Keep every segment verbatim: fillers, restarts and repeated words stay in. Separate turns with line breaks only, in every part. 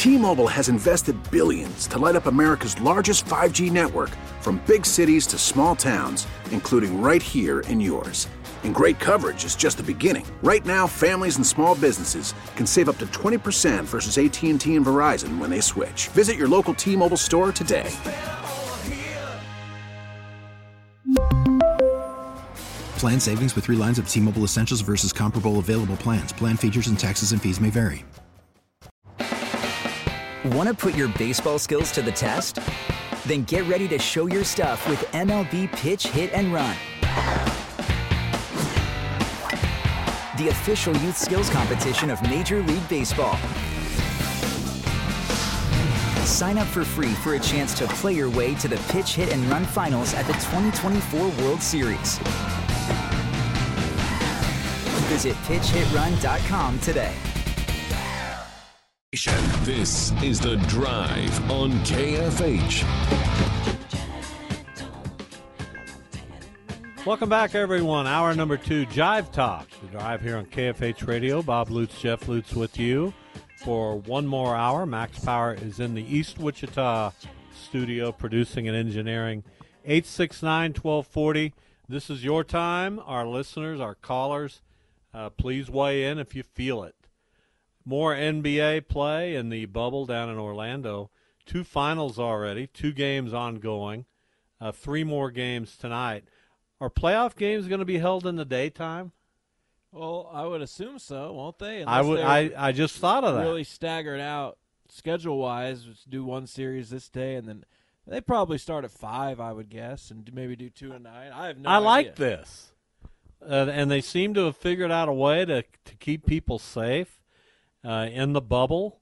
T-Mobile has invested billions to light up America's largest five G network, from big cities to small towns, including right here in yours. And great coverage is just the beginning. Right now, families and small businesses can save up to twenty percent versus A T and T and Verizon when they switch. Visit your local T-Mobile store today.
Plan savings with three lines of T-Mobile Essentials versus comparable available plans. Plan features and taxes and fees may vary.
Want to put your baseball skills to the test? Then get ready to show your stuff with M L B Pitch, Hit, and Run. The official youth skills competition of Major League Baseball. Sign up for free for a chance to play your way to the Pitch, Hit, and Run finals at the twenty twenty-four World Series. Visit pitch hit run dot com today.
This is The Drive on K F H.
Welcome back, everyone. Hour number two, Jive Talk. The Drive here on K F H Radio. Bob Lutz, Jeff Lutz with you for one more hour. Max Power is in the East Wichita studio producing and engineering. eight six nine, one two four zero. This is your time. Our listeners, our callers, uh, please weigh in if you feel it. More N B A play in the bubble down in Orlando. Two finals already, two games ongoing, uh, three more games tonight. Are playoff games going to be held in the daytime?
Well, I would assume so, won't they?
I would. I, I just thought of that.
Really staggered out schedule-wise. Do one series this day, and then they probably start at five, I would guess, and maybe do two and nine. I have no
I
idea.
like this, uh, and they seem to have figured out a way to to keep people safe uh, in the bubble.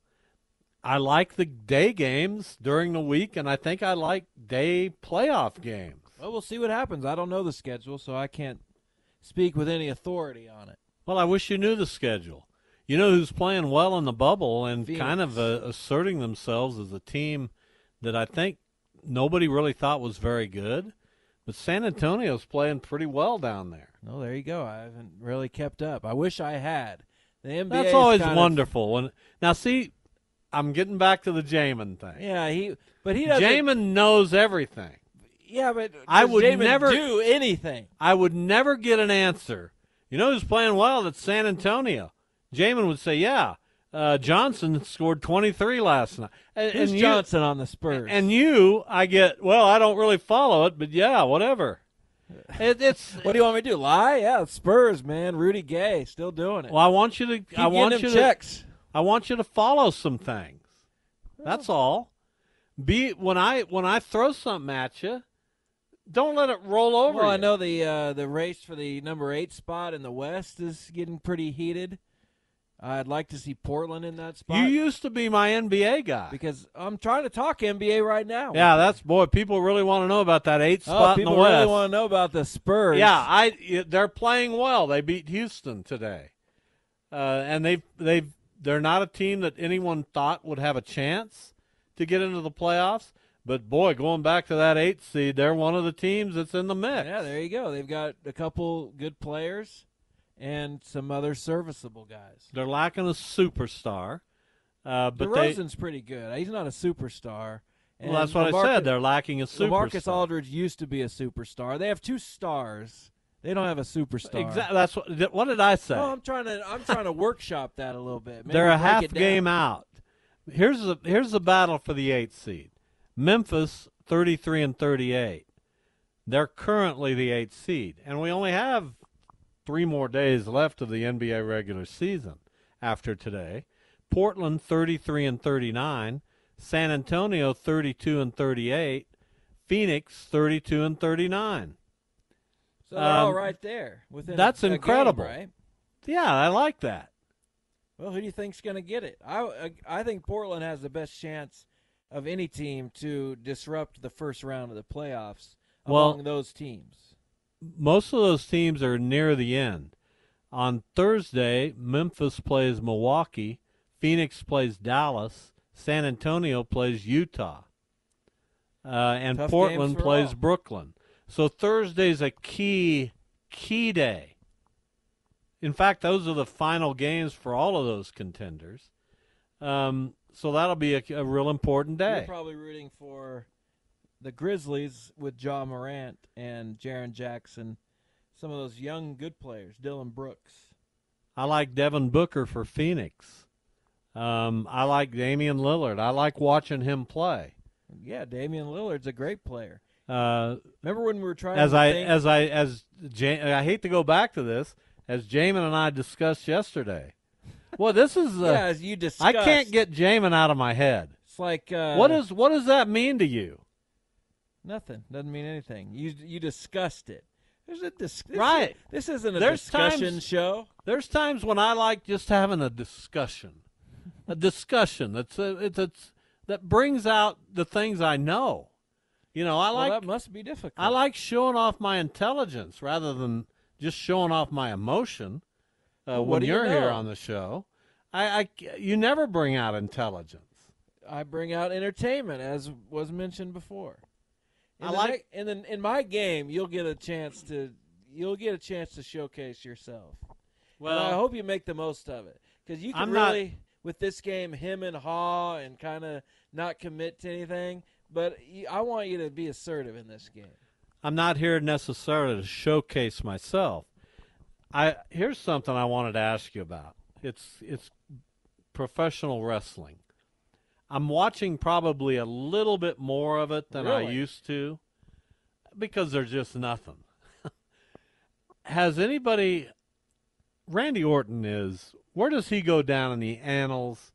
I like the day games during the week, and I think I like day playoff games.
Well, we'll see what happens. I don't know the schedule, so I can't speak with any authority on it.
Well, I wish you knew the schedule. You know who's playing well in the bubble and
Phoenix.
kind of uh, asserting themselves as a team that I think nobody really thought was very good, but San Antonio's playing pretty well down there.
Oh, there you go. I haven't really kept up. I wish I had. The N B A
That's always
kind
wonderful. When now, see, I'm getting back to the Jamin thing.
Of, yeah, he. But he doesn't.
Jamin knows everything.
Yeah, but
I would
Jamin
never
do anything.
I would never get an answer. You know who's playing well? That's San Antonio. Jamin would say, "Yeah, uh, Johnson scored twenty-three last night." And,
Who's
and you,
Johnson on the Spurs?
And you, I get. Well, I don't really follow it, but yeah, whatever. It, it's.
What do you want me to do? Lie? Yeah, Spurs, man. Rudy Gay still doing it.
Well, I want you to.
Keep
I want
getting
you
him
to.
checks.
I want you to follow some things. That's all. Be when I when I throw something at you. Don't let it roll over.
Well,
you.
I know the uh, the race for the number eight spot in the West is getting pretty heated. I'd like to see Portland in that spot.
You used to be my N B A guy.
Because I'm trying to talk N B A right now.
Yeah, that's boy. People really want to know about that eight
oh,
spot in
people
the West.
really want to know about the Spurs.
Yeah, I. They're playing well. They beat Houston today, uh, and they they they're not a team that anyone thought would have a chance to get into the playoffs. But, boy, going back to that eight seed, they're one of the teams that's in the mix.
Yeah, there you go. They've got a couple good players and some other serviceable guys.
They're lacking a superstar. Uh, but
DeRozan's
they,
pretty good. He's not a superstar.
Well, that's what
LaMarcus,
I said. They're lacking a superstar.
LaMarcus Aldridge used to be a superstar. They have two stars. They don't have a superstar.
Exactly. That's what. What did I say?
Oh, I'm trying to. I'm trying to workshop that a little bit. Maybe
they're a
break
half
it down.
game out. Here's the here's the battle for the eighth seed. Memphis, thirty-three and thirty-eight. They're currently the eighth seed, and we only have three more days left of the N B A regular season after today. Portland, thirty-three and thirty-nine. San Antonio, thirty-two and thirty-eight. Phoenix, thirty-two and thirty-nine.
So they're all
Um,
right there. Within
that's
a, a
incredible.
game, right?
Yeah, I like that.
Well, who do you think's going to get it? I, I I think Portland has the best chance of any team to disrupt the first round of the playoffs
Well,
among those teams.
Most of those teams are near the end. On Thursday, Memphis plays Milwaukee, Phoenix plays Dallas, San Antonio plays Utah, uh, and
Tough
Portland
games for
plays
all.
Brooklyn. So Thursday's a key, key day. In fact, those are the final games for all of those contenders. Um, So that'll be a, a real important day.
You're probably rooting for the Grizzlies with Ja Morant and Jaren Jackson, some of those young good players, Dylan Brooks.
I like Devin Booker for Phoenix. Um, I like Damian Lillard. I like watching him play.
Yeah, Damian Lillard's a great player.
Uh,
Remember when we were trying
as
to
I
think?
as I as Ja- I hate to go back to this, as Jamin and I discussed yesterday. Well, this is uh,
yeah, as you discussed.
I can't get Jamin out of my head.
It's like uh,
what is what does that mean to you?
nothing. Doesn't mean anything. You you discussed it. There's a dis- this
Right.
Is, this isn't a
There's
discussion
times-
show.
There's times when I like just having a discussion, a discussion that's a, it's it's that brings out the things I know. You know, I
Well,
like
that must be difficult.
I like showing off my intelligence rather than just showing off my emotion. Uh,
Well, what
when
do you
you're here
know?
on the show, I, I you never bring out intelligence.
I bring out entertainment, as was mentioned before. In
I
the
like-
nec- in the in my game, you'll get a chance to you'll get a chance to showcase yourself.
Well,
and I hope you make the most of it, because you can
I'm not-
really with this game him and haw and kind of not commit to anything. But you, I want you to be assertive in this game.
I'm not here necessarily to showcase myself. I here's something I wanted to ask you about. It's it's professional wrestling. I'm watching probably a little bit more of it than I
Really?
used to because there's just nothing. Has anybody Randy Orton is where does he go down in the annals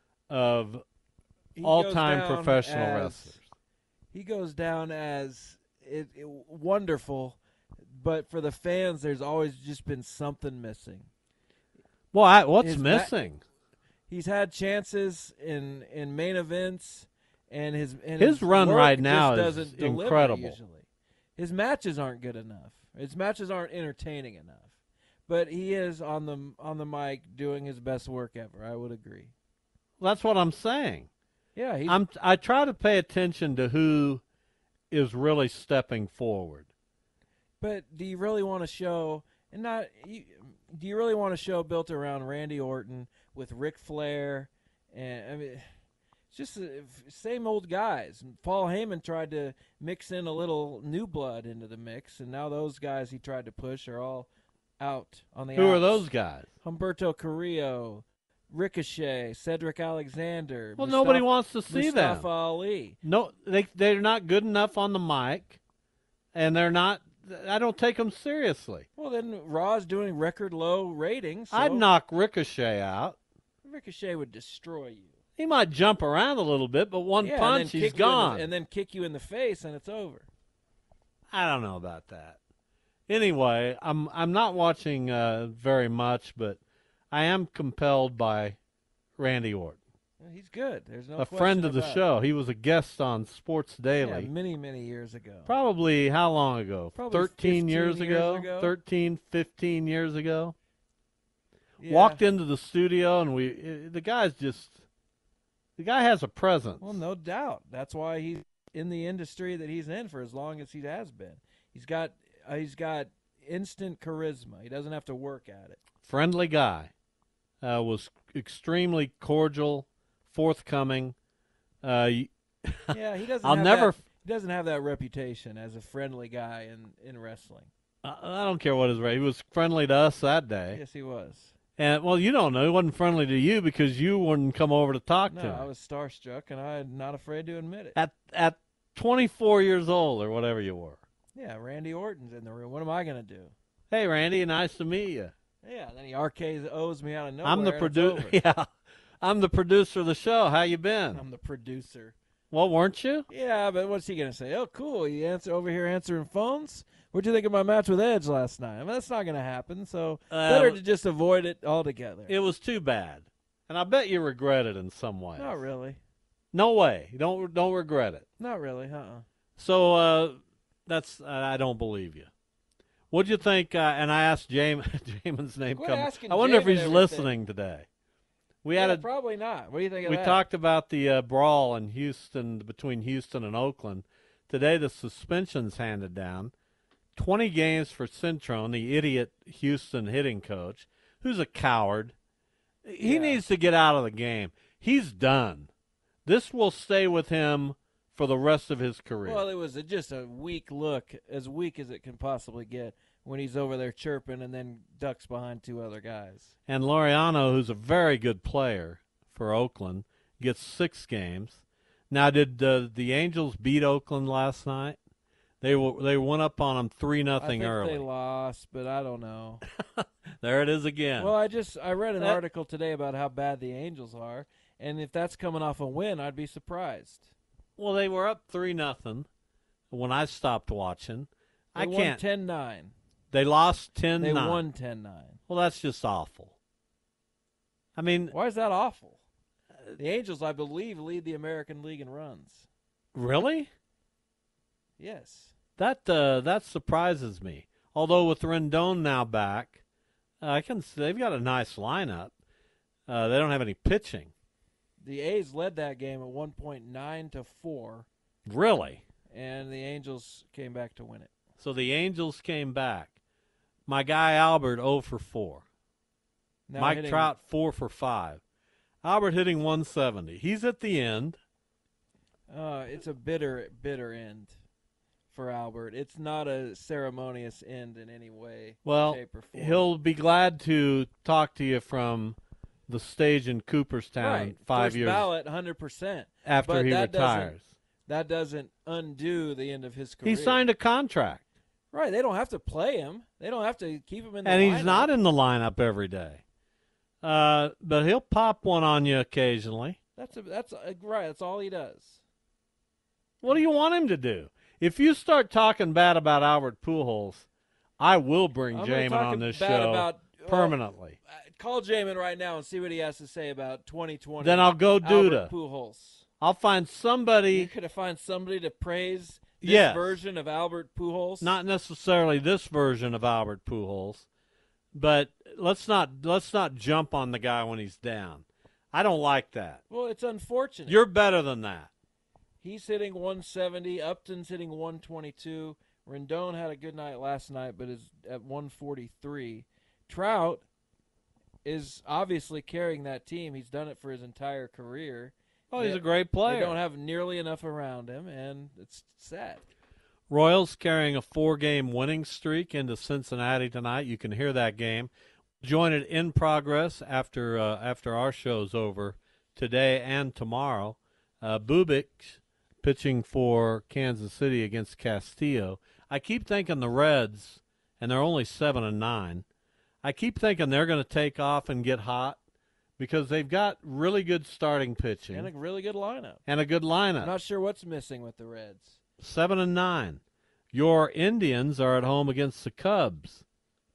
of
He
all-time
goes down
professional
as-
wrestlers?
He goes down as it, it, wonderful, but for the fans, there's always just been something missing.
Well, I, what's
His ma-
missing?
He's had chances in, in main events, and his and
His run
work
right
just
now is
doesn't deliver
incredible.
Usually, his matches aren't good enough. His matches aren't entertaining enough. But he is on the on the mic doing his best work ever. I would agree.
That's what I'm saying.
Yeah, he's,
I'm I try to pay attention to who is really stepping forward.
but do you really want to show and not? You, do you really want a show built around Randy Orton with Ric Flair? And I mean, it's just uh, same old guys. And Paul Heyman tried to mix in a little new blood into the mix, and now those guys he tried to push are all out on the.
Who are
outs.
those guys?
Humberto Carrillo, Ricochet, Cedric Alexander.
Well,
Mustafa-
nobody wants to see
Mustafa
them.
Ali.
No, they they're not good enough on the mic, and they're not. I don't take them seriously.
Well, then Raw's doing record low ratings. So
I'd knock Ricochet out.
Ricochet would destroy you.
He might jump around a little bit, but one
yeah,
punch,
and then
he's
kick you in the-
gone.
and then kick you in the face, and it's over.
I don't know about that. Anyway, I'm I'm not watching uh, very much, but I am compelled by Randy Orton,
He's good. There's no
a
question
friend of the
about it.
show. He was a guest on Sports
Yeah,
Daily.
many, many years ago.
Probably how long ago?
Probably
thirteen
fifteen
years,
years
ago?
ago.
thirteen, fifteen years ago.
Yeah.
Walked into the studio and we uh, the guy's just the guy has a presence.
Well, no doubt. That's why he's in the industry that he's in for as long as he has been. He's got uh, he's got instant charisma. He doesn't have to work at it.
Friendly guy. Uh, was extremely cordial, forthcoming. Uh, y-
Yeah, he doesn't.
I'll
have
never
That, he doesn't have that reputation as a friendly guy in in wrestling.
I I don't care what his rate. He was friendly to us that day.
Yes, he was.
And well, you don't know. He wasn't friendly to you because you wouldn't come over to talk to
No,
him.
I was starstruck, and I'm not afraid to admit it.
At at twenty-four years old or whatever you were.
Yeah, Randy Orton's in the room. What am I gonna do?
Hey, Randy, nice to meet you.
Yeah, then he R Ks me out of nowhere.
I'm the
and it's
producer.
over.
Yeah, I'm the producer of the show. How you been?
I'm the producer.
Well, weren't you?
Yeah, but what's he gonna say? Oh, cool. You answer over here answering phones. What'd you think of my match with Edge last night? I mean, that's not gonna happen. So
Uh,
better to just avoid it altogether.
It was too bad, and I bet you regret it in some way.
Not really.
No way. Don't don't regret it.
Not really. Uh-uh.
So uh, that's I don't believe you. What'd you think? Uh, and I asked James. Jamin's name.
Quit
Come.
asking
I wonder if
Jamin
he's
everything.
listening today. We
Yeah,
had a
probably not. What do you think of
we
that?
talked about the uh, brawl in Houston between Houston and Oakland. Today the suspension's handed down. twenty games for Centrone, the idiot Houston hitting coach, who's a coward. He
Yeah.
needs to get out of the game. he's done. This will stay with him for the rest of his career.
Well, it was a, just a weak look, as weak as it can possibly get, when he's over there chirping and then ducks behind two other guys.
And Laureano, who's a very good player for Oakland, gets six games. Now, did uh, the Angels beat Oakland last night? They were, they went up on them three nothing early.
I think they lost, but I don't know.
There it is again.
Well, I just I read an
That-
article today about how bad the Angels are, and if that's coming off a win, I'd be surprised.
Well, they were up three nothing when I stopped watching.
They
I
won
can't.
ten nine.
They lost ten nine.
They won ten nine.
Well, that's just awful. I mean,
Why is that awful? The Angels, I believe, lead the American League in runs.
really?
Yes.
That uh, that surprises me. Although with Rendon now back, uh, I can they've got a nice lineup. Uh, they don't have any pitching.
The A's led that game at one point nine to four,
Really?
and the Angels came back to win it.
So the Angels came back. My guy Albert zero for four.
Now
Mike
hitting-
Trout four for five. Albert hitting one seventy. He's at the end.
Uh, it's a bitter, bitter end for Albert. It's not a ceremonious end in any way,
Well,
shape, or form.
he'll be glad to talk to you from the stage in Cooperstown
right.
five
First
years
ballot, one hundred percent.
after
but
he
that doesn't-
retires.
That doesn't undo the end of his career.
He signed a contract,
Right. They don't have to play him. They don't have to keep him in the
and
lineup.
he's not in the lineup every day. Uh, but he'll pop one on you occasionally.
That's a, that's a, right. That's all he does.
What do you want him to do? If you start talking bad about Albert Pujols, I will bring
I'm gonna
Jamin
talk
on this
bad
show
about, well,
permanently.
uh, call Jamin right now and see what he has to say about twenty twenty.
Then I'll go
Albert
Duda.
Pujols.
I'll find
You
somebody,
could have find somebody to praise this
Yes.
version of Albert Pujols.
not necessarily this version of Albert Pujols, but let's not let's not jump on the guy when he's down. I don't like that.
Well, it's unfortunate.
You're better than that.
He's hitting one seventy. Upton's hitting one twenty-two. Rendon had a good night last night, but is at one forty-three. Trout is obviously carrying that team. He's done it for his entire career.
Oh, he's
They-
a great player.
They don't have nearly enough around him, and it's sad.
Royals carrying a four-game winning streak into Cincinnati tonight. You can hear that game. Join it in progress after uh, after our show's over today and tomorrow. Uh, Bubik pitching for Kansas City against Castillo. I keep thinking the Reds, and they're only seven and nine. I keep thinking they're going to take off and get hot because they've got really good starting pitching
And a really good lineup.
and a good lineup.
I'm not sure what's missing with the Reds.
Seven and nine. Your Indians are at home against the Cubs.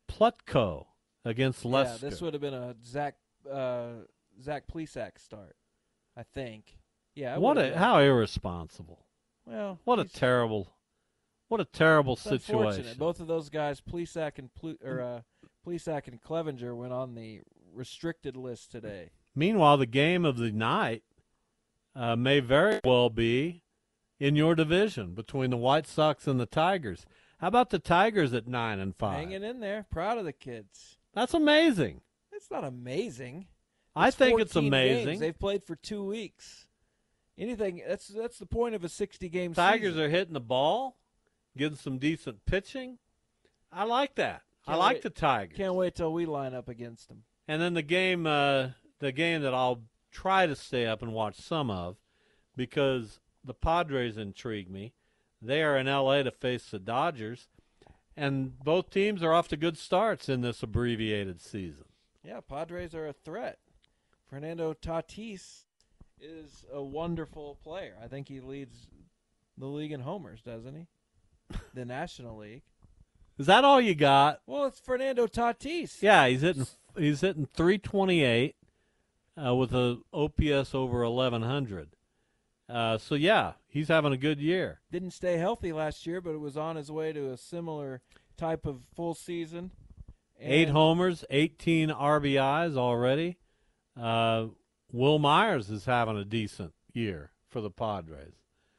Plutko against Leicester.
Yeah, this would have been a Zach uh, Zach Plesac start, I think. Yeah. it
what
would've
a
been.
how irresponsible.
Well,
What a
he's-
terrible what a terrible
it's unfortunate.
situation.
Both of those guys, Plesac and Plu- or uh, Plesac and Clevenger, went on the restricted list today.
Meanwhile, the game of the night uh, may very well be in your division between the White Sox and the Tigers. How about the Tigers at nine and five?
Hanging in there, proud of the kids.
That's amazing.
It's not amazing.
I
It's
think it's
fourteen
amazing.
games. They've played for two weeks. Anything that's that's the point of a sixty-game
Tigers
season.
are hitting the ball, getting some decent pitching. I like that. I
Can't
like
wait-
the Tigers.
Can't wait till we line up against them.
And then the game, uh, the game that I'll try to stay up and watch some of, because the Padres intrigue me. They are in L A to face the Dodgers, and both teams are off to good starts in this abbreviated season.
Yeah, Padres are a threat. Fernando Tatis is a wonderful player. I think he leads the league in homers, doesn't he? The National League.
Is that all you got?
Well, it's Fernando Tatis.
Yeah, he's hitting he's hitting three twenty-eight uh, with a O P S over eleven hundred. Uh, so yeah, he's having a good year.
Didn't stay healthy last year, but it was on his way to a similar type of full season. And
Eight homers, eighteen R B Is already. Uh, Will Myers is having a decent year for the Padres.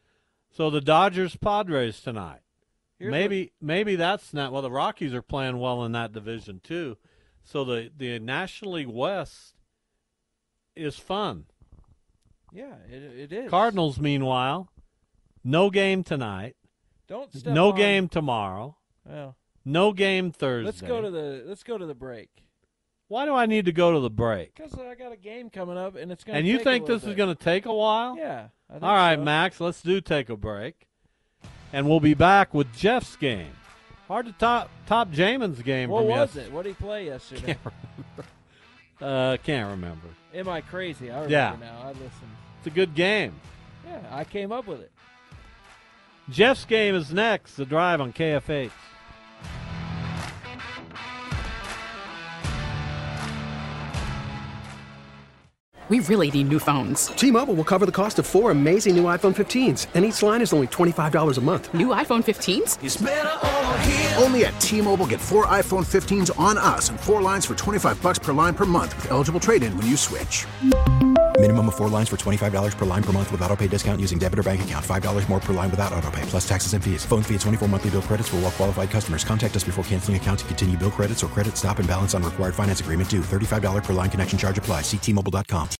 So the Dodgers Padres tonight.
Here's
maybe maybe that's not well. The Rockies are playing well in that division too. So the the National League West is fun.
Yeah, it, it is.
Cardinals, meanwhile, no game tonight.
Don't step
no
on,
game tomorrow.
Well,
no game Thursday.
let's go to the let's go to the break.
Why do I need to go to the break?
Because I got a game coming up, and it's going to.
And you
take
think
a
this
bit.
is going to take a while?
Yeah. I think
All right,
so.
Max. Let's do take a break, and we'll be back with Jeff's game. Hard to top top Jamin's game.
What
from
was
yes-
it? What did he play yesterday?
Can't remember. Uh, can't remember.
Am I crazy? I remember
Yeah.
now. I listened.
It's a good game.
Yeah, I came up with it.
Jeff's game is next. The Drive on K F H.
We really need new phones.
T-Mobile will cover the cost of four amazing new iPhone fifteens, and each line is only twenty-five dollars a month.
New iPhone fifteens?
It's better over here. Only at T-Mobile, get four iPhone fifteens on us and four lines for twenty-five bucks per line per month with eligible trade-in when you switch.
Minimum of four lines for twenty-five dollars per line per month with autopay discount using debit or bank account. five dollars more per line without autopay, plus taxes and fees. Phone fee at twenty-four monthly bill credits for well-qualified customers. Contact us before canceling account to continue bill credits or credit stop and balance on required finance agreement due. thirty-five dollars per line connection charge applies. See T Mobile dot com.